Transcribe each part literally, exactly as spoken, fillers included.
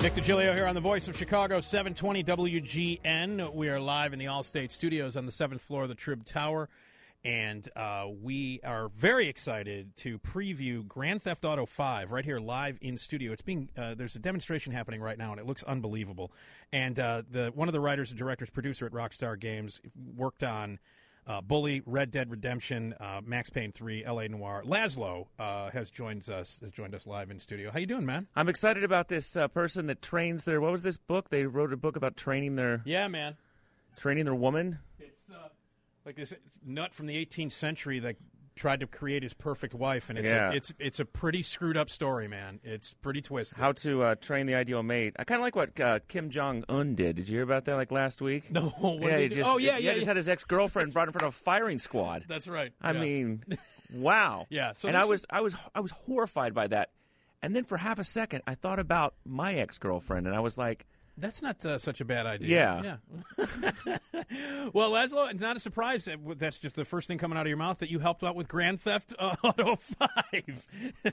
Nick DiGilio here on the Voice of Chicago, seven twenty W G N. We are live in the Allstate Studios on the seventh floor of the Trib Tower, and uh, we are very excited to preview Grand Theft Auto five right here live in studio. It's being uh, there's a demonstration happening right now, and it looks unbelievable. And uh, the one of the writers and directors, producer at Rockstar Games, worked on Uh, Bully, Red Dead Redemption, uh, Max Payne three, L A Noire. Laszlo uh, has joined us has joined us live in studio. How you doing, man? I'm excited about this uh, person that trains their. What was this book? They wrote a book about training their. Yeah, man. Training their woman. It's uh, like this nut from the eighteenth century that tried to create his perfect wife, and it's Yeah. a, it's it's a pretty screwed up story, man. It's pretty twisted. How to uh, train the ideal mate. I kind of like what uh, Kim Jong Un did. Did you hear about that? Like last week? No. What yeah, did he he do? just, oh yeah, he yeah. just yeah. had his ex girlfriend brought in front of a firing squad. That's right. I yeah. mean, wow. Yeah, so and I this- was I was I was horrified by that. And then for half a second, I thought about my ex girlfriend, and I was like, That's not uh, such a bad idea. Yeah. Yeah. Well, Laszlo, it's not a surprise that that's just the first thing coming out of your mouth that you helped out with Grand Theft Auto five.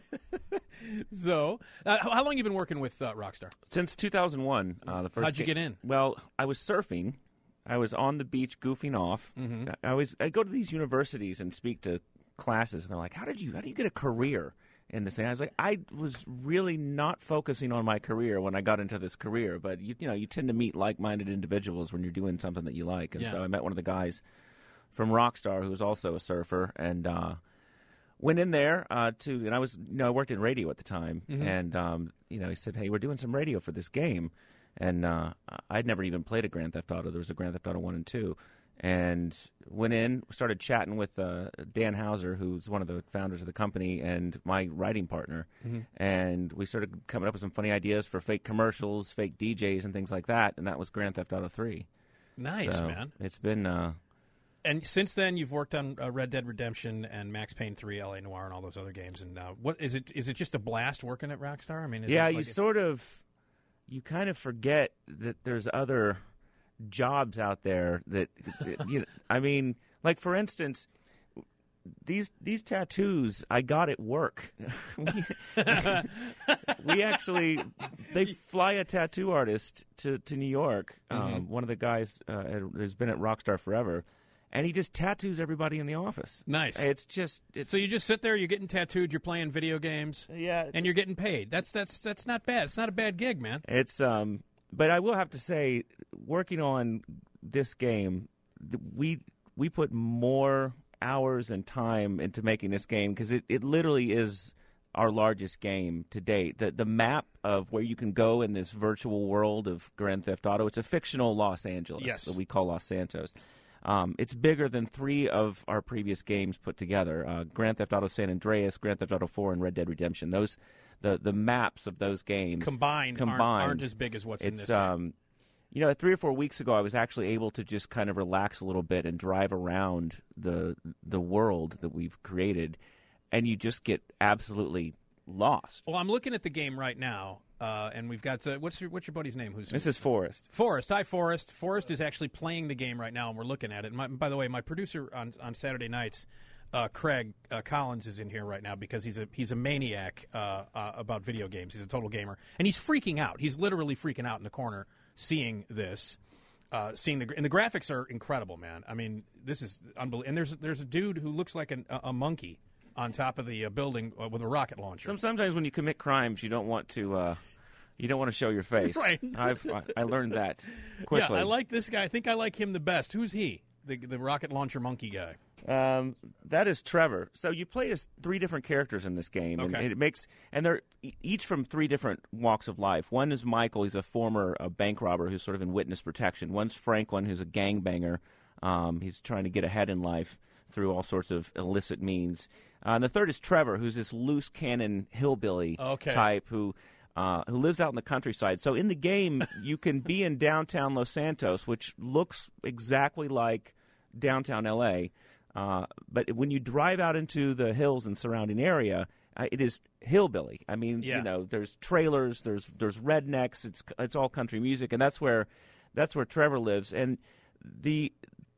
So, uh, how how long have you been working with uh, Rockstar? since two thousand one, uh, the first. How'd you ga- get in? Well, I was surfing. I was on the beach goofing off. Mm-hmm. I was. I go to these universities and speak to classes, and they're like, "How did you? How do you get a career in this thing?" I was like, "I was really not focusing on my career when I got into this career, but you, you know, you tend to meet like-minded individuals when you're doing something that you like." And Yeah. so I met one of the guys from Rockstar who was also a surfer, and uh, went in there uh, to. And I was, you know, I worked in radio at the time, Mm-hmm. and um, you know, he said, "Hey, we're doing some radio for this game." And uh, I'd never even played a Grand Theft Auto. There was a Grand Theft Auto one and two. And went in, started chatting with uh, Dan Hauser, who's one of the founders of the company, and my writing partner. Mm-hmm. And we started coming up with some funny ideas for fake commercials, fake D Js, and things like that. And that was Grand Theft Auto three. Nice, So man. It's been... Uh, And since then, you've worked on uh, Red Dead Redemption and Max Payne three, L A Noire, and all those other games. And uh, what is it? Is it just a blast working at Rockstar? I mean, is yeah, it you like a- sort of... You kind of forget that there's other jobs out there that... you know, I mean, like, for instance... These these tattoos I got at work. we, we actually they fly a tattoo artist to, to New York. Um, Mm-hmm. one of the guys uh, has been at Rockstar forever, and he just tattoos everybody in the office. Nice. It's just it's So you just sit there, you're getting tattooed, you're playing video games, yeah, and you're getting paid. That's that's that's not bad. It's not a bad gig, man. it's um. But I will have to say, working on this game, th- we we put more hours and time into making this game because it, it literally is our largest game to date. The the map of where you can go in this virtual world of Grand Theft Auto, it's a fictional Los Angeles Yes. that we call Los Santos. Um, it's bigger than three of our previous games put together: uh, Grand Theft Auto San Andreas, Grand Theft Auto four, and Red Dead Redemption. Those the the maps of those games Combined, combined Aren't, aren't as big as what's in it's this game. um, you know, three or four weeks ago, I was actually able to just kind of relax a little bit and drive around the the world that we've created, and you just get absolutely lost. Well, I'm looking at the game right now, uh, and we've got uh, what's your what's your buddy's name? Who's This is Forrest. Forrest. Hi, Forrest. Forrest is actually playing the game right now, and we're looking at it. And my, by the way, my producer on on Saturday nights, uh, Craig uh, Collins, is in here right now because he's a he's a maniac uh, uh, about video games. He's a total gamer, and he's freaking out. He's literally freaking out in the corner seeing this. Uh, seeing the and the graphics are incredible, man. I mean, this is unbelievable. And there's there's a dude who looks like an, a, a monkey on top of the uh, building uh, with a rocket launcher. Some, sometimes when you commit crimes, you don't want to uh, you don't want to show your face. Right. I've I, I learned that quickly. Yeah, I like this guy. I think I like him the best. Who's he? The the rocket launcher monkey guy. Um, that is Trevor. So you play as three different characters in this game, and Okay. it makes and they're e- each from three different walks of life. One is Michael; he's a former uh, bank robber who's sort of in witness protection. One's Franklin, who's a gangbanger. Um, he's trying to get ahead in life through all sorts of illicit means. Uh, and the third is Trevor, who's this loose cannon hillbilly Okay. type who. Uh, who lives out in the countryside. So in the game, you can be in downtown Los Santos, which looks exactly like downtown L A. Uh, but when you drive out into the hills and surrounding area, uh, it is hillbilly. I mean, Yeah. you know, there's trailers, there's there's rednecks. It's it's all country music, and that's where that's where Trevor lives. And the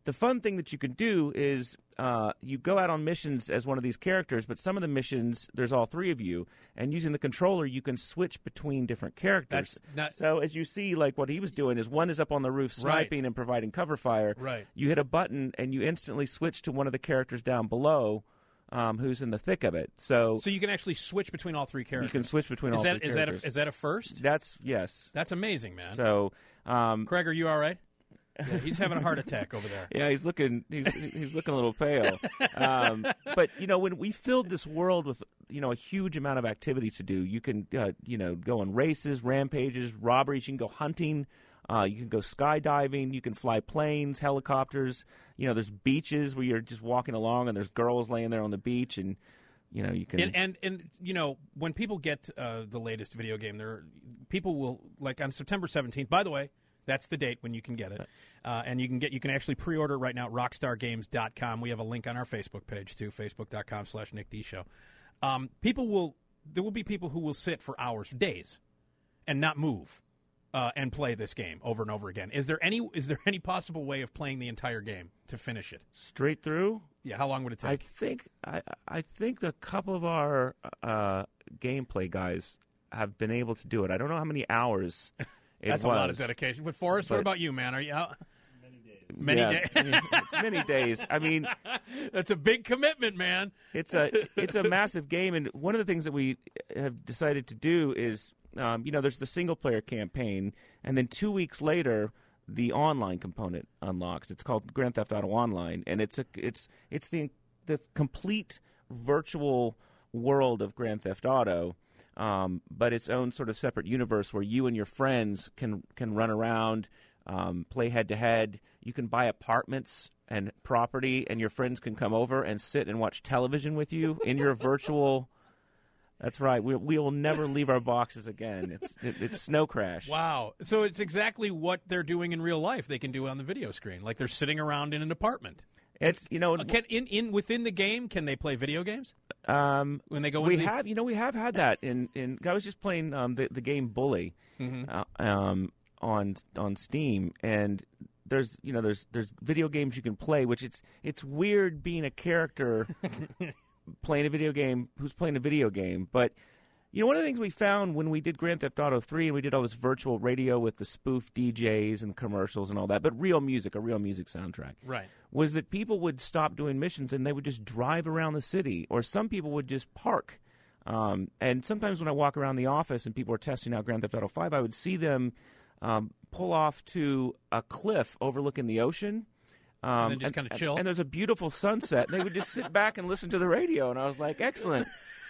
the fun thing that you can do is uh, you go out on missions as one of these characters, but some of the missions, there's all three of you, and using the controller, you can switch between different characters. That's not... So as you see, like what he was doing is one is up on the roof sniping right. and providing cover fire. Right. You hit a button, and you instantly switch to one of the characters down below um, who's in the thick of it. So so you can actually switch between all three characters. You can switch between is all that, three is characters. That a, is that a first? That's, yes. That's amazing, man. So, um, Craig, are you all right? Yeah, he's having a heart attack over there. Yeah, he's looking he's, he's looking a little pale. Um, but you know, when we filled this world with you know a huge amount of activities to do, you can uh, you know go on races, rampages, robberies. You can go hunting. Uh, you can go skydiving. You can fly planes, helicopters. You know, there's beaches where you're just walking along and there's girls laying there on the beach, and you know you can. And and, and you know when people get uh, the latest video game, there people will like on September seventeenth. By the way. That's the date when you can get it, uh, and you can get you can actually pre-order right now at rockstar games dot com. We have a link on our Facebook page too, facebook dot com slash Nick D Show. Um, people will there will be people who will sit for hours, days, and not move, uh, and play this game over and over again. Is there any is there any possible way of playing the entire game to finish it straight through? Yeah, how long would it take? I think I I think a couple of our uh, gameplay guys have been able to do it. I don't know how many hours. It That's was. a lot of dedication. But Forrest, but, what about you, man? Are you out? Many days. Many yeah, days. It's many days. I mean, that's a big commitment, man. It's a it's a massive game, and one of the things that we have decided to do is, um, you know, there's the single player campaign, and then two weeks later, the online component unlocks. It's called Grand Theft Auto Online, and it's a it's it's the the complete virtual world of Grand Theft Auto. Um, but its own sort of separate universe where you and your friends can can run around, um, play head to head. You can buy apartments and property, and your friends can come over and sit and watch television with you in your virtual. That's right. We we will never leave our boxes again. It's it, it's Snow Crash. Wow. So it's exactly what they're doing in real life. They can do on the video screen, like they're sitting around in an apartment. It's you know uh, can, in in within the game, can they play video games? Um, when they go, we into the... have you know we have had that in, in I was just playing um, the the game Bully mm-hmm. uh, um, on on Steam, and there's you know there's there's video games you can play, which it's it's weird being a character playing a video game who's playing a video game, but. You know, one of the things we found when we did Grand Theft Auto three and we did all this virtual radio with the spoof D Js and commercials and all that, but real music, a real music soundtrack, right, was that people would stop doing missions and they would just drive around the city, or some people would just park. Um, and sometimes when I walk around the office and people are testing out Grand Theft Auto five, I would see them um, pull off to a cliff overlooking the ocean. Um, and then just kind of chill. And, and there's a beautiful sunset. And they would just sit back and listen to the radio, and I was like, excellent.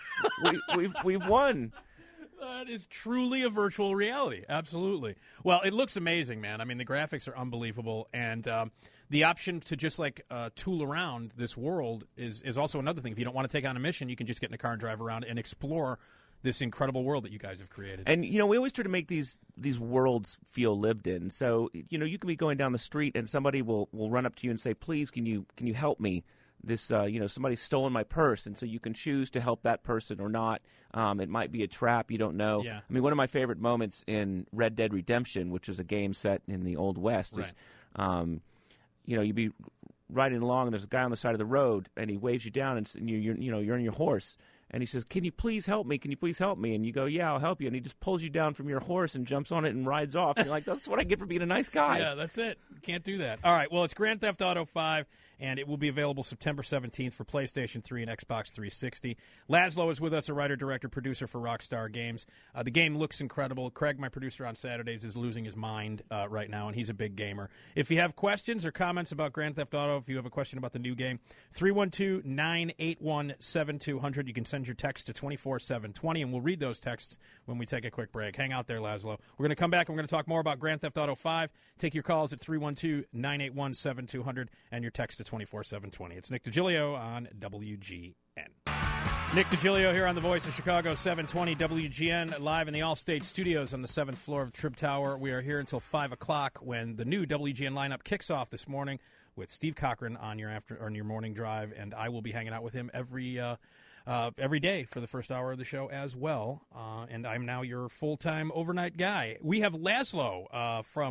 we, we've we've won. That is truly a virtual reality. Absolutely. Well, it looks amazing, man. I mean, the graphics are unbelievable, and um, the option to just like uh, tool around this world is is also another thing. If you don't want to take on a mission, you can just get in a car and drive around and explore this incredible world that you guys have created. And you know, we always try to make these these worlds feel lived in. So you know, you can be going down the street and somebody will will run up to you and say, "Please, can you can you help me?" This, uh, you know, somebody's stolen my purse, and so you can choose to help that person or not. Um, it might be a trap. You don't know. Yeah. I mean, one of my favorite moments in Red Dead Redemption, which is a game set in the Old West, right. is, um, you know, you'd be riding along, and there's a guy on the side of the road, and he waves you down, and you're, you're, you know, you're on your horse. And he says, "Can you please help me? Can you please help me?" And you go, "Yeah, I'll help you." And he just pulls you down from your horse and jumps on it and rides off. And you're like, "That's what I get for being a nice guy." Yeah, that's it. You can't do that. All right, well, it's Grand Theft Auto five, and it will be available September seventeenth for PlayStation three and Xbox three sixty. Laszlo is with us, a writer, director, producer for Rockstar Games. Uh, the game looks incredible. Craig, my producer on Saturdays, is losing his mind uh, right now, and he's a big gamer. If you have questions or comments about Grand Theft Auto, if you have a question about the new game, three one two, nine eight one, seven two zero zero. You can send your text to twenty-four seven twenty, and we'll read those texts when we take a quick break. Hang out there, Laszlo. We're going to come back, and we're going to talk more about Grand Theft Auto five. Take your calls at three one two, nine eight one, seven two zero zero and your text to twenty-four seven twenty. It's Nick DiGilio on W G N. Nick DiGilio here on the Voice of Chicago, seven twenty W G N, live in the Allstate Studios on the seventh floor of the Trib Tower. We are here until five o'clock when the new W G N lineup kicks off this morning with Steve Cochran on your after on your morning drive, and I will be hanging out with him every uh, uh, every day for the first hour of the show as well. Uh, and I'm now your full-time overnight guy. We have Laszlo uh, from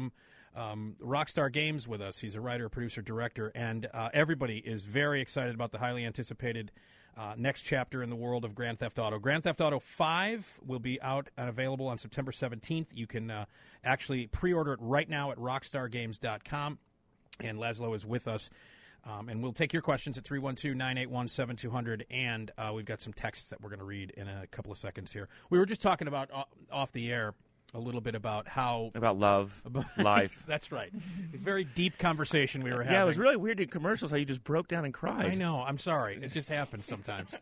um, Rockstar Games with us. He's a writer, producer, director, and uh, everybody is very excited about the highly anticipated uh, next chapter in the world of Grand Theft Auto. Grand Theft Auto five will be out and available on September seventeenth. You can uh, actually pre-order it right now at rockstar games dot com, and Laszlo is with us. Um, and we'll take your questions at three one two, nine eight one, seven two zero zero, and uh, we've got some texts that we're going to read in a couple of seconds here. We were just talking about uh, off the air a little bit about how... About love, about, life. That's right. A very deep conversation we were having. Yeah, it was really weird in commercials how you just broke down and cried. I know. I'm sorry. It just happens sometimes.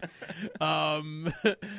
um,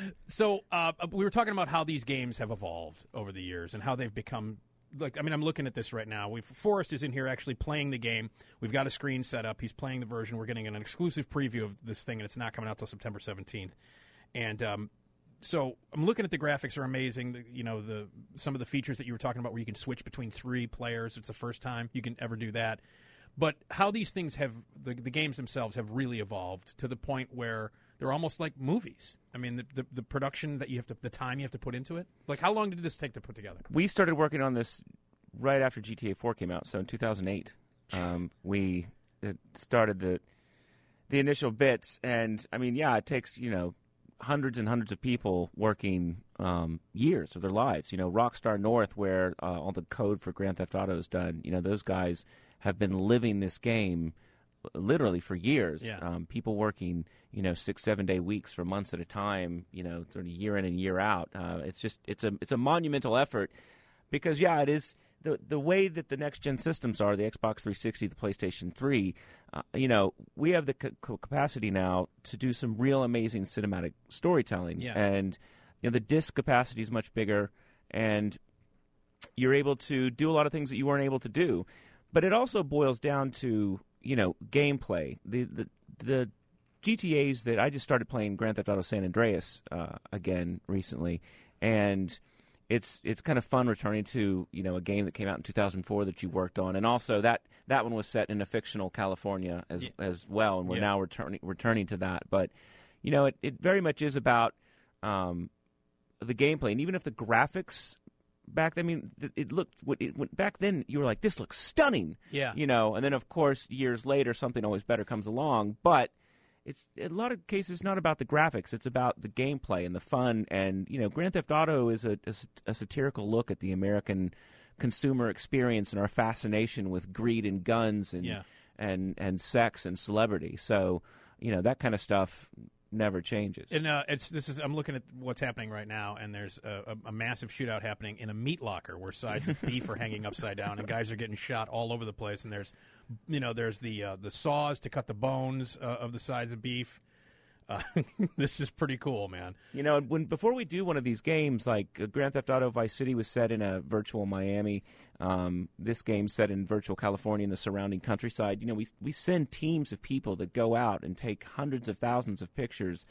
so uh, we were talking about how these games have evolved over the years and how they've become... Like, I mean, I'm looking at this right now. We've, Forrest is in here actually playing the game. We've got a screen set up. He's playing the version. We're getting an exclusive preview of this thing, and it's not coming out till September seventeenth. And um, so I'm looking at the graphics are amazing. The, you know, the some of the features that you were talking about where you can switch between three players. It's the first time you can ever do that. But how these things have, the, the games themselves have really evolved to the point where they're almost like movies. I mean, the, the, the production that you have to, the time you have to put into it. Like, how long did this take to put together? We started working on this right after G T A four came out, so in two thousand eight. Um, we it started the the initial bits, and I mean, yeah, it takes, you know, hundreds and hundreds of people working um, years of their lives. You know, Rockstar North, where uh, all the code for Grand Theft Auto is done, you know, those guys have been living this game literally for years. Yeah. Um, people working, you know, six, seven day weeks for months at a time, you know, sort of year in and year out. Uh, it's just, it's a, it's a monumental effort because, yeah, it is the, the way that the next gen systems are, the Xbox three sixty, the PlayStation three, uh, you know, we have the c- capacity now to do some real amazing cinematic storytelling. Yeah. And, you know, the disc capacity is much bigger and you're able to do a lot of things that you weren't able to do. But it also boils down to, you know, gameplay. The the the G T As that I just started playing Grand Theft Auto San Andreas uh, again recently, and it's it's kind of fun returning to, you know, a game that came out in two thousand four that you worked on, and also that, that one was set in a fictional California as yeah. as well, and we're yeah. now returning returning to that. But you know, it, it very much is about um, the gameplay, and even if the graphics. Back then, I mean, it looked. It went back then. You were like, "This looks stunning," Yeah. You know, and then of course, years later, something always better comes along. But it's in a lot of cases not about the graphics; it's about the gameplay and the fun. And you know, Grand Theft Auto is a, a, a satirical look at the American consumer experience and our fascination with greed and guns and Yeah. and and sex and celebrity. So you know, that kind of stuff never changes. And uh, it's this is I'm looking at what's happening right now, and there's a, a, a massive shootout happening in a meat locker where sides of beef are hanging upside down, and guys are getting shot all over the place. And there's, you know, there's the uh, the saws to cut the bones uh, of the sides of beef. Uh, this is pretty cool, man. You know, when before we do one of these games, like uh, Grand Theft Auto Vice City was set in a virtual Miami. Um, this game's set in virtual California and the surrounding countryside. You know, we we send teams of people that go out and take hundreds of thousands of pictures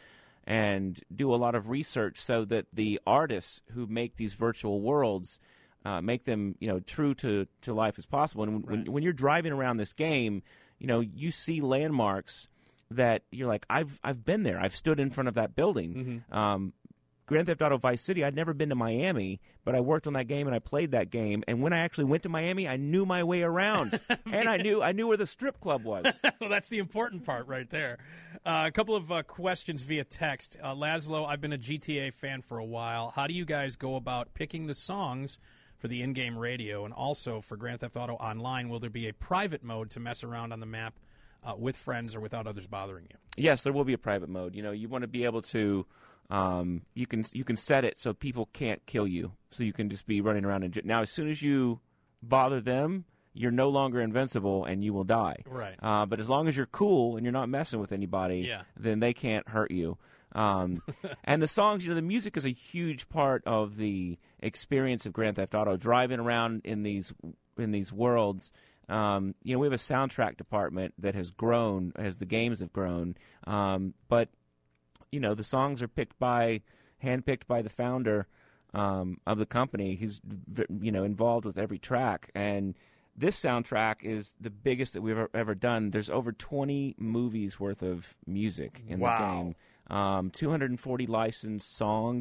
and do a lot of research so that the artists who make these virtual worlds uh, make them, you know, true to, to life as possible. And when, Right. when when you're driving around this game, you know, you see landmarks that you're like, I've I've been there. I've stood in front of that building. Mm-hmm. Um, Grand Theft Auto Vice City, I'd never been to Miami, but I worked on that game and I played that game. And when I actually went to Miami, I knew my way around, and I knew I knew where the strip club was. Well, that's the important part right there. Uh, a couple of uh, questions via text. Uh, Laszlo, I've been a G T A fan for a while. How do you guys go about picking the songs for the in-game radio? And also for Grand Theft Auto Online, will there be a private mode to mess around on the map uh, with friends or without others bothering you? Yes, there will be a private mode. You know, you want to be able to. Um, you can you can set it so people can't kill you. So you can just be running around and j- now as soon as you bother them, you're no longer invincible and you will die. Right. Uh, but as long as you're cool and you're not messing with anybody, Yeah. then they can't hurt you. Um, and the songs, you know, the music is a huge part of the experience of Grand Theft Auto. Driving around in these in these worlds. Um, you know, we have a soundtrack department that has grown as the games have grown. Um, but you know, the songs are picked by, handpicked by the founder um, of the company, who's, you know, involved with every track. And this soundtrack is the biggest that we've ever, ever done. There's over twenty movies worth of music in Wow. the game. Um, two hundred forty licensed songs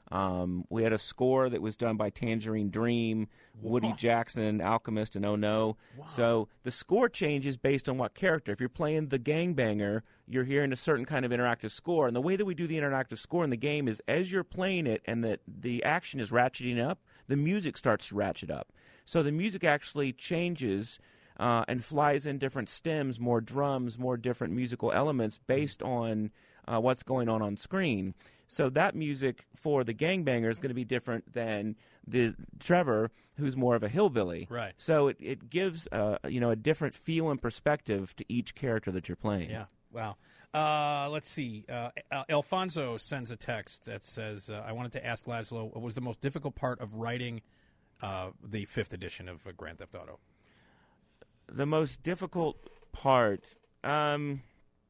Um, we had a score that was done by Tangerine Dream, Woody Wow. Jackson, Alchemist, and Oh No. Wow. So the score changes based on what character. If you're playing the gangbanger, you're hearing a certain kind of interactive score. And the way that we do the interactive score in the game is as you're playing it and the, the action is ratcheting up, the music starts to ratchet up. So the music actually changes uh, and flies in different stems, more drums, more different musical elements based on uh, what's going on on screen. So that music for the gangbanger is going to be different than the Trevor, who's more of a hillbilly. Right. So it, it gives uh, you know a different feel and perspective to each character that you're playing. Yeah. Wow. Uh, let's see. Uh, Al- Alfonso sends a text that says, uh, I wanted to ask Laszlo, what was the most difficult part of writing uh, the fifth edition of uh, Grand Theft Auto? The most difficult part, um,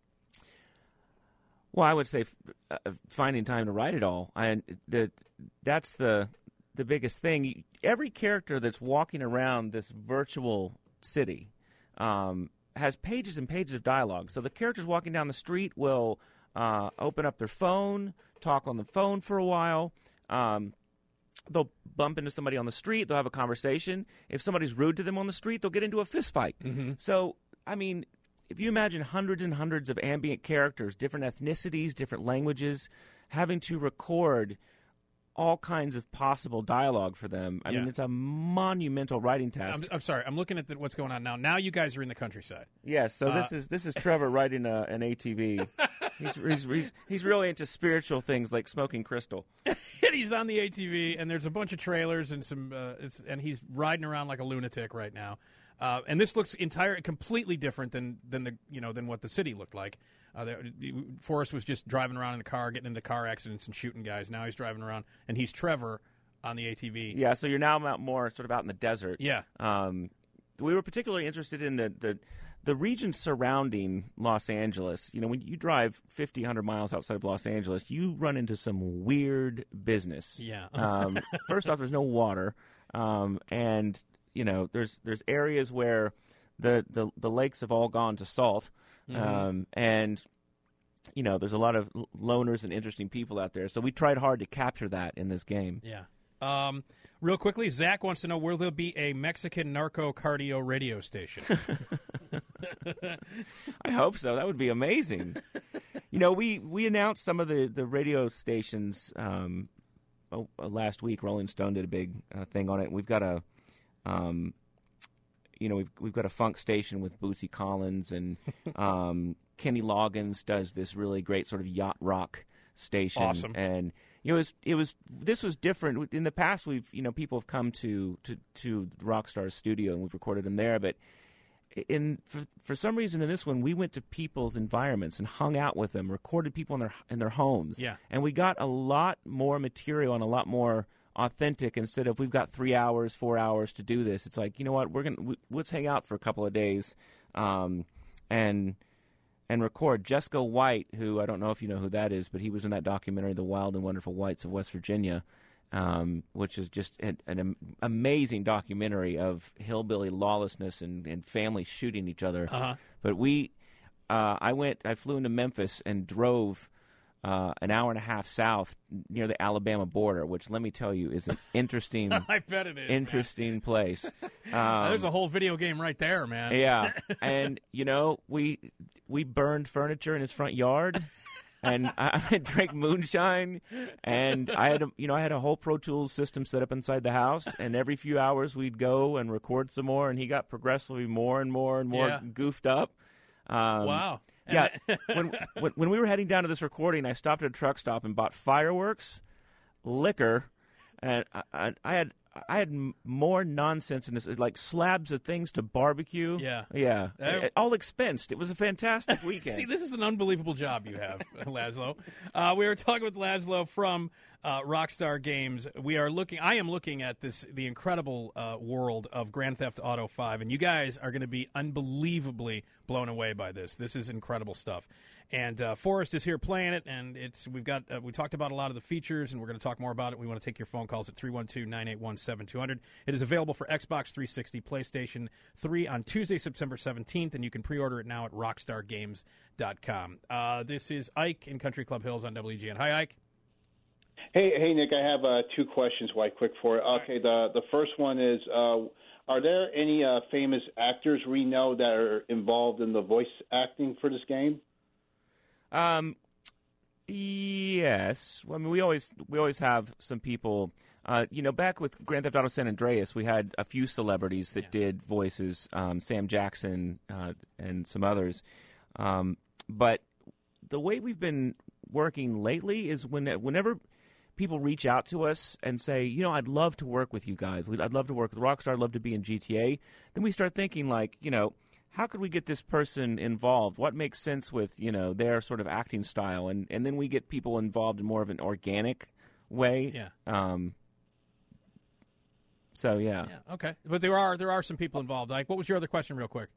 well, I would say f- uh, finding time to write it all. I, the, that's the the biggest thing. Every character that's walking around this virtual city um, has pages and pages of dialogue. So the characters walking down the street will uh, open up their phone, talk on the phone for a while. Um, they'll bump into somebody on the street. They'll have a conversation. If somebody's rude to them on the street, they'll get into a fist fight. Mm-hmm. So, I mean, if you imagine hundreds and hundreds of ambient characters, different ethnicities, different languages, having to record all kinds of possible dialogue for them, I Yeah. mean, it's a monumental writing I'm, task. I'm sorry. I'm looking at the, what's going on now. Now you guys are in the countryside. Yes, so Uh, this is this is Trevor riding a, an A T V. he's, he's, he's, he's really into spiritual things like smoking crystal. And he's on the A T V, and there's a bunch of trailers and some, uh, it's, and he's riding around like a lunatic right now. Uh, and this looks entire, completely different than than the you know than what the city looked like. Uh, there, Forrest was just driving around in the car, getting into car accidents and shooting guys. Now he's driving around, and he's Trevor on the A T V. Yeah, so you're now out more sort of out in the desert. Yeah. Um, we were particularly interested in the, the the region surrounding Los Angeles. You know, when you drive fifty, one hundred miles outside of Los Angeles, you run into some weird business. Yeah. um, first off, there's no water, um, and you know, there's there's areas where the, the, the lakes have all gone to salt, Mm-hmm. um, and you know, there's a lot of loners and interesting people out there. So we tried hard to capture that in this game. Yeah. Um, real quickly, Zach wants to know, will there be a Mexican narco cardio radio station? I hope so. That would be amazing. You know, we, we announced some of the, the radio stations um, oh, uh, last week. Rolling Stone did a big uh, thing on it. We've got a, um, you know, we've we've got a funk station with Bootsy Collins, and um, Kenny Loggins does this really great sort of yacht rock station. Awesome. And you know, it was it was this was different. In the past, we've you know people have come to to to Rockstar's studio and we've recorded them there, but in for, for some reason in this one we went to people's environments and hung out with them, recorded people in their in their homes. Yeah. And we got a lot more material and a lot more authentic instead of we've got three hours, four hours to do this. It's like, you know what, we're gonna we, let's hang out for a couple of days, um, and and record. Jesco White, who I don't know if you know who that is, but he was in that documentary, The Wild and Wonderful Whites of West Virginia, um, which is just an, an am- amazing documentary of hillbilly lawlessness and, and families shooting each other. Uh-huh. But we, uh, I went, I flew into Memphis and drove uh, an hour and a half south near the Alabama border, which let me tell you is an interesting, I bet it is. interesting place. Man. Um, There's a whole video game right there, man. yeah, and you know we we burned furniture in his front yard, and I, I drank moonshine, and I had a, you know I had a whole Pro Tools system set up inside the house, and every few hours we'd go and record some more, and he got progressively more and more and more Yeah. goofed up. Um, Wow. Yeah, when, when when we were heading down to this recording, I stopped at a truck stop and bought fireworks, liquor, and I, I, I had I had m- more nonsense in this, like slabs of things to barbecue. Yeah. yeah, Uh, all expensed. It was a fantastic weekend. See, this is an unbelievable job you have, Laszlo. Uh, we were talking with Laszlo from uh, Rockstar Games. We are looking. I am looking at this, the incredible uh, world of Grand Theft Auto five, and you guys are going to be unbelievably blown away by this. This is incredible stuff. And uh, Forrest is here playing it, and it's we've got uh, we talked about a lot of the features, and we're going to talk more about it. We want to take your phone calls at three one two, nine eight one, seven two zero zero. It is available for Xbox three sixty, PlayStation three on Tuesday, September seventeenth, and you can pre-order it now at rockstar games dot com. Uh, this is Ike in Country Club Hills on W G N. Hi, Ike. Hey, hey, Nick. I have uh, two questions. Why quick for it? Okay, the the first one is: uh, are there any uh, famous actors we know that are involved in the voice acting for this game? Um, yes. Well, I mean, we always we always have some people. Uh, you know, back with Grand Theft Auto San Andreas, we had a few celebrities that yeah. did voices. Um, Sam Jackson uh, and some others. Um, but the way we've been working lately is when whenever people reach out to us and say, you know, I'd love to work with you guys. I'd love to work with Rockstar. I'd love to be in G T A. Then we start thinking, like, you know, how could we get this person involved? What makes sense with, you know, their sort of acting style? And and then we get people involved in more of an organic way. Yeah. Um, so, yeah. Yeah, okay. But there are there are some people involved. Like, what was your other question real quick?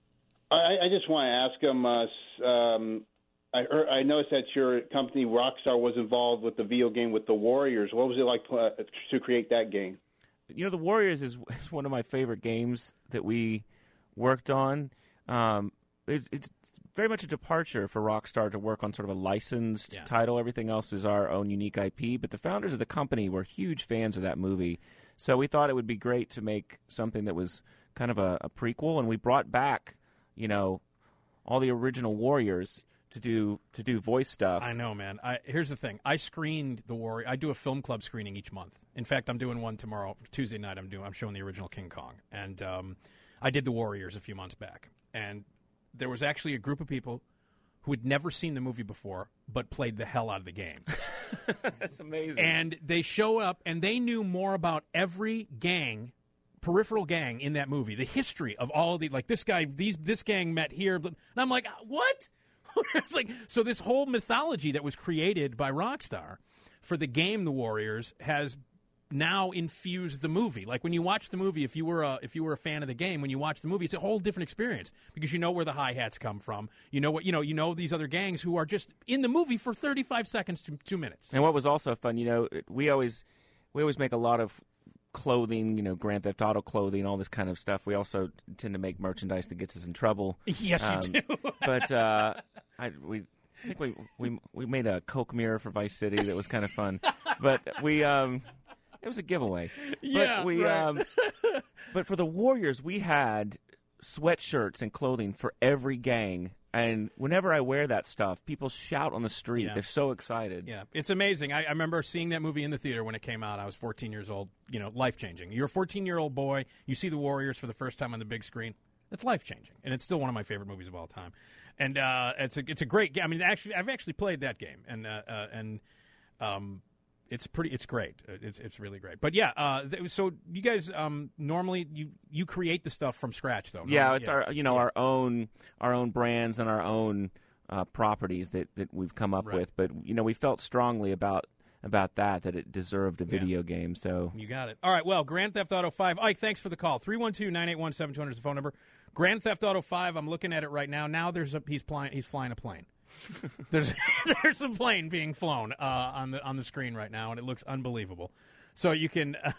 I, I just want to ask him, uh, um, I, heard, I noticed that your company, Rockstar, was involved with the video game with the Warriors. What was it like uh, to create that game? You know, the Warriors is, is one of my favorite games that we worked on. Um, it's, it's very much a departure for Rockstar to work on sort of a licensed yeah. title. Everything else is our own unique I P. But the founders of the company were huge fans of that movie. So we thought it would be great to make something that was kind of a, a prequel. And we brought back, you know, all the original Warriors to do to do voice stuff. I know, man. I, here's the thing. I screened the Warrior. I do a film club screening each month. In fact, I'm doing one tomorrow. Tuesday night, I'm doing. I'm showing the original King Kong, and um, I did the Warriors a few months back. And there was actually a group of people who had never seen the movie before, but played the hell out of the game. That's amazing. And they show up, and they knew more about every gang. Peripheral gang in that movie, the history of all of the, like, this guy, these this gang met here, and I'm like, what? It's like, so this whole mythology that was created by Rockstar for the game The Warriors has now infused the movie. Like, when you watch the movie, if you were a if you were a fan of the game, when you watch the movie, it's a whole different experience because you know where the hi-hats come from. You know what you know. You know these other gangs who are just in the movie for thirty-five seconds to two minutes. And what was also fun, you know, we always we always make a lot of clothing, you know, Grand Theft Auto clothing, all this kind of stuff. We also tend to make merchandise that gets us in trouble. Yes, um, you do. but uh, I, we, I think we, we we made a Coke mirror for Vice City that was kind of fun. But we, um, it was a giveaway. Yeah, but we, right. um, but for the Warriors, we had sweatshirts and clothing for every gang. And whenever I wear that stuff, people shout on the street. Yeah. They're so excited. Yeah, it's amazing. I, I remember seeing that movie in the theater when it came out. I was fourteen years old. You know, life-changing. You're a fourteen-year-old boy. You see the Warriors for the first time on the big screen. It's life-changing, and it's still one of my favorite movies of all time. And uh, it's a it's a great game. I mean, actually, I've actually played that game, and uh, uh, and um, it's pretty. It's great. It's it's really great. But yeah, uh, th- so you guys um, normally you you create the stuff from scratch, though. Yeah, normally? it's yeah. our you know yeah. our own our own brands and our own uh, properties that, that we've come up right. with. But you know, we felt strongly about about that that it deserved a video yeah. game. So you got it. All right. Well, Grand Theft Auto five. Ike, thanks for the call. three one two, nine eight one, seven two zero zero is the phone number. Grand Theft Auto five. I'm looking at it right now. Now there's a he's flying he's flying a plane. there's there's a plane being flown uh, on the on the screen right now, and it looks unbelievable. So you can. Uh,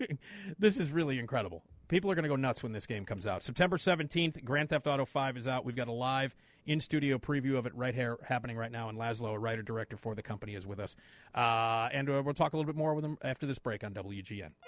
this is really incredible. People are going to go nuts when this game comes out. September seventeenth, Grand Theft Auto five is out. We've got a live in-studio preview of it right here happening right now, and Laszlo, a writer-director for the company, is with us. Uh, and uh, we'll talk a little bit more with him after this break on W G N.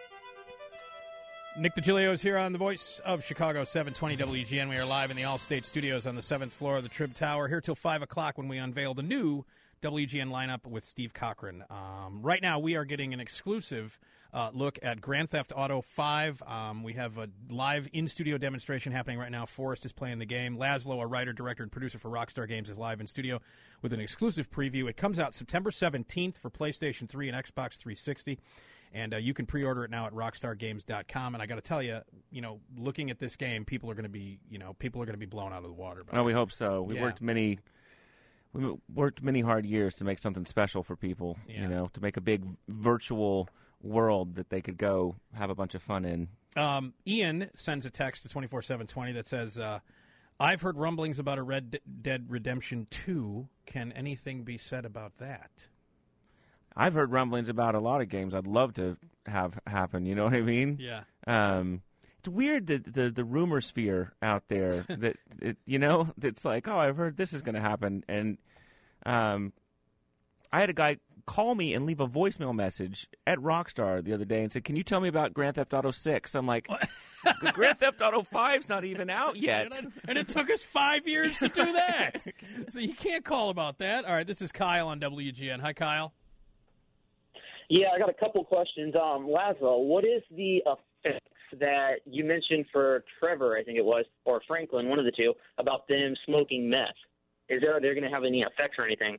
Nick DiGilio is here on the Voice of Chicago, seven twenty W G N. We are live in the Allstate Studios on the seventh floor of the Trib Tower, here till five o'clock when we unveil the new W G N lineup with Steve Cochran. Um, right now, we are getting an exclusive uh, look at Grand Theft Auto five. Um, we have a live in-studio demonstration happening right now. Forrest is playing the game. Laszlo, a writer, director, and producer for Rockstar Games, is live in studio with an exclusive preview. It comes out September seventeenth for PlayStation three and Xbox three sixty. And uh, you can pre-order it now at rockstar games dot com. And I got to tell you, you know, looking at this game, people are going to be, you know, people are going to be blown out of the water. Oh, we hope so. We yeah. worked many, we worked many hard years to make something special for people. Yeah. You know, to make a big virtual world that they could go have a bunch of fun in. Um, Ian sends a text to twenty-four seven twenty that says, uh, "I've heard rumblings about a Red D- Dead Redemption two. Can anything be said about that?" I've heard rumblings about a lot of games I'd love to have happen. You know what I mean? Yeah. Um, it's weird that the the rumor sphere out there that it, you know, it's like, oh, I've heard this is going to happen, and um, I had a guy call me and leave a voicemail message at Rockstar the other day and said, "Can you tell me about Grand Theft Auto six?" I'm like, Grand Theft Auto five's not even out yet. And, and it took us five years to do that. So you can't call about that. All right, this is Kyle on W G N. Hi, Kyle. Yeah, I got a couple questions. Um, Laszlo, what is the effects that you mentioned for Trevor, I think it was, or Franklin, one of the two, about them smoking meth? Is there, are they going to have any effects or anything?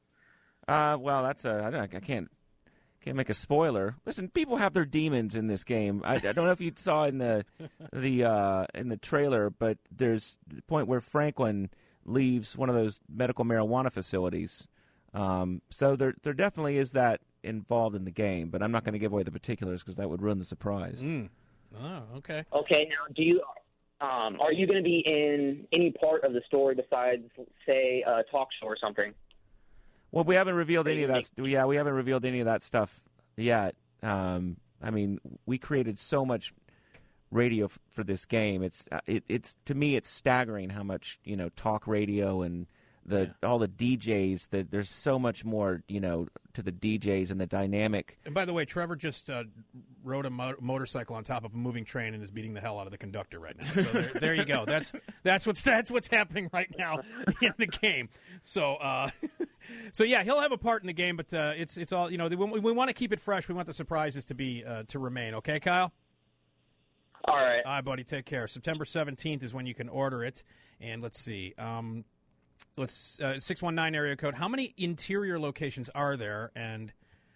Uh, well, that's a I, don't, I can't can't make a spoiler. Listen, people have their demons in this game. I, I don't know if you saw in the the uh, in the trailer, but there's the point where Franklin leaves one of those medical marijuana facilities. Um, so there there definitely is that involved in the game, but I'm not going to give away the particulars because that would ruin the surprise. Mm. Oh, okay. Okay, now do you um, are you going to be in any part of the story besides, say, a talk show or something? Well, we haven't revealed any of that. Yeah, we haven't revealed any of that stuff yet. Um, I mean, we created so much radio f- for this game. It's uh, it, it's to me, it's staggering how much you know talk radio and the yeah. all the D Js. That there's so much more you know to the D Js and the dynamic. And by the way, Trevor just uh, rode a mo- motorcycle on top of a moving train and is beating the hell out of the conductor right now. So there, there you go. That's that's what's that's what's happening right now in the game. So. Uh, So yeah, he'll have a part in the game, but uh, it's it's all you know. We, we want to keep it fresh. We want the surprises to be uh, to remain. Okay, Kyle. All right. All right, buddy. Take care. September seventeenth is when you can order it. And let's see. Um, let's uh, six one nine area code. How many interior locations are there? And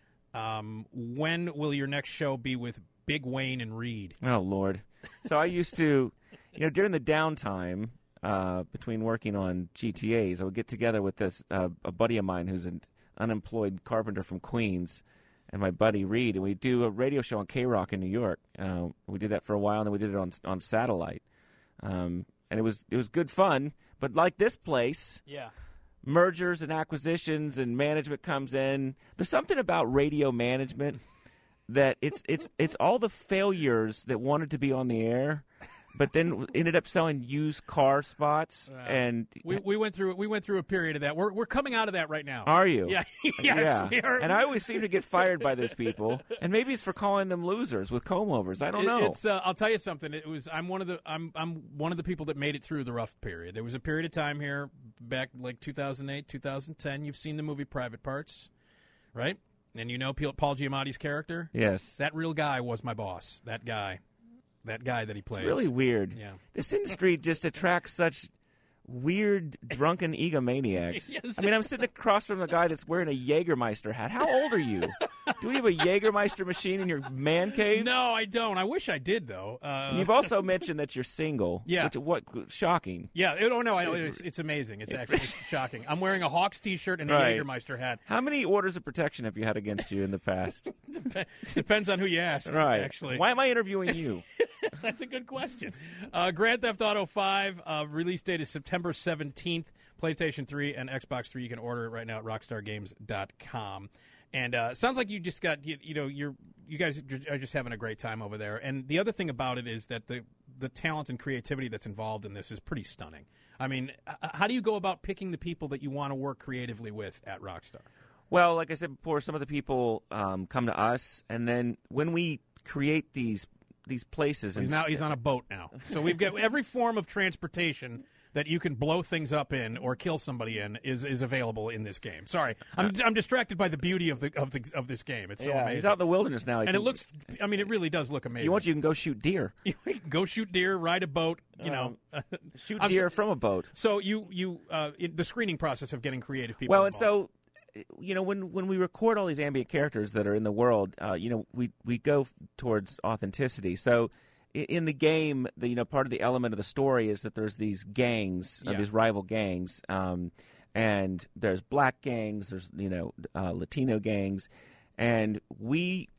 um, when will your next show be with Big Wayne and Reed? Oh Lord. So I used to, you know, during the downtime. Uh, between working on G T As, I would get together with this uh, a buddy of mine who's an unemployed carpenter from Queens, and my buddy Reed, and we do a radio show on K-Rock in New York. Uh, we did that for a while, and then we did it on on satellite, um, and it was it was good fun. But like this place, yeah, mergers and acquisitions and management comes in. There's something about radio management that it's it's it's all the failures that wanted to be on the air. But then ended up selling used car spots, uh, and we we went through we went through a period of that. We're we're coming out of that right now. Are you? Yeah, yes, yeah. We are. And I always seem to get fired by those people, and maybe it's for calling them losers with comb overs. I don't know. It's uh, I'll tell you something. It was I'm one of the I'm I'm one of the people that made it through the rough period. There was a period of time here back like two thousand eight, two thousand ten. You've seen the movie Private Parts, right? And you know Paul Giamatti's character. Yes, that real guy was my boss. That guy. That guy that he plays. It's really weird. Yeah. This industry just attracts such weird, drunken egomaniacs. Yes. I mean, I'm sitting across from the guy that's wearing a Jägermeister hat. How old are you? Do we have a Jägermeister machine in your man cave? No, I don't. I wish I did, though. Uh, You've also mentioned that you're single. Yeah. Which, what shocking. Yeah. It, oh, no. I, it's, it's amazing. It's actually it's shocking. I'm wearing a Hawks T-shirt and a right. Jägermeister hat. How many orders of protection have you had against you in the past? Dep- depends on who you ask, right. actually. Why am I interviewing you? That's a good question. Uh, Grand Theft Auto five, uh, release date is September seventeenth. PlayStation three and Xbox three. You can order it right now at rockstar games dot com. And uh, sounds like you just got, you, you know, you're you guys are just having a great time over there. And the other thing about it is that the the talent and creativity that's involved in this is pretty stunning. I mean, how do you go about picking the people that you want to work creatively with at Rockstar? Well, like I said before, some of the people um, come to us, and then when we create these these places, and now he's on a boat now, so we've got every form of transportation that you can blow things up in or kill somebody in is, is available in this game. Sorry, I'm I'm distracted by the beauty of the of the of this game. It's so yeah, amazing. He's out in the wilderness now, and can, it looks. I mean, it really does look amazing. If you want, you can go shoot deer. You can go shoot deer, ride a boat. You um, know, shoot deer so, from a boat. So you you uh, in the screening process of getting creative people. Well, involved. and so. You know, when, when we record all these ambient characters that are in the world, uh, you know, we, we go f- towards authenticity. So in, in the game, the, you know, part of the element of the story is that there's these gangs, yeah. uh, these rival gangs, um, and there's black gangs, there's, you know, uh, Latino gangs, and we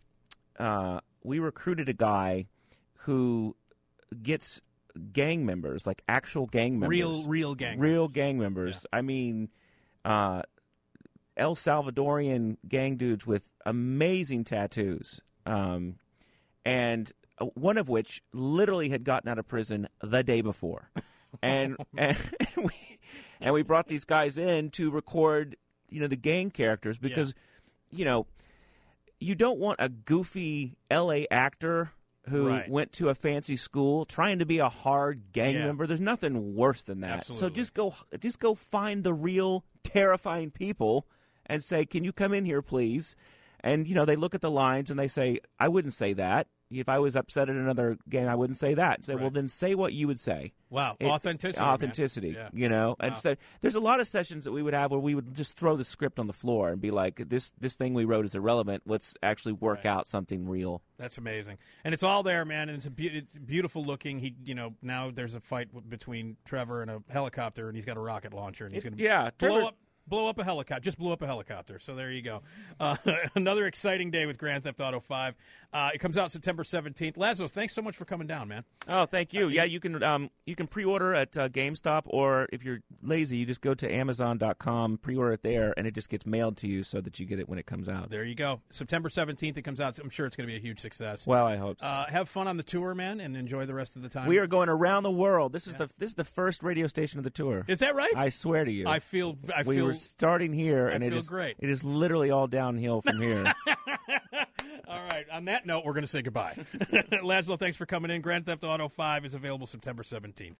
uh, we recruited a guy who gets gang members, like actual gang members. Real, real gang Real members. gang members. Yeah. I mean... Uh, El Salvadorian gang dudes with amazing tattoos, um, and one of which literally had gotten out of prison the day before, and and we and we brought these guys in to record, you know, the gang characters because you know, you don't want a goofy L A actor who Right. went to a fancy school trying to be a hard gang Yeah. member. There's nothing worse than that. Absolutely. So just go, just go find the real terrifying people and say, "Can you come in here, please?" And you know, they look at the lines and they say, "I wouldn't say that. If I was upset at another game, I wouldn't say that." Say, Right. "Well, then say what you would say." Wow, It- authenticity. man. authenticity, Yeah. you know. And Wow. so there's a lot of sessions that we would have where we would just throw the script on the floor and be like, "This this thing we wrote is irrelevant. Let's actually work Right. out something real." That's amazing, and it's all there, man. And it's a be- it's beautiful looking. He, you know, now there's a fight w- between Trevor and a helicopter, and he's got a rocket launcher, and he's It's, going to yeah, blow Trevor, up. Blow up a helicopter. Just blew up a helicopter. So there you go. Uh, another exciting day with Grand Theft Auto five. Uh, it comes out September seventeenth. Lazo, thanks so much for coming down, man. Oh, thank you. Yeah, you can um you can pre-order at uh, GameStop, or if you're lazy, you just go to Amazon dot com, pre-order it there, and it just gets mailed to you so that you get it when it comes out. There you go. September seventeenth it comes out. I'm sure it's going to be a huge success. Well, I hope so. Uh, have fun on the tour, man, and enjoy the rest of the time. We are going around the world. This is the this is the first radio station of the tour. Is that right? I swear to you. I feel. I we feel. were starting here, and it feel is great. It is literally all downhill from here. All right. On that note, we're going to say goodbye. Laszlo, thanks for coming in. Grand Theft Auto five is available September seventeenth.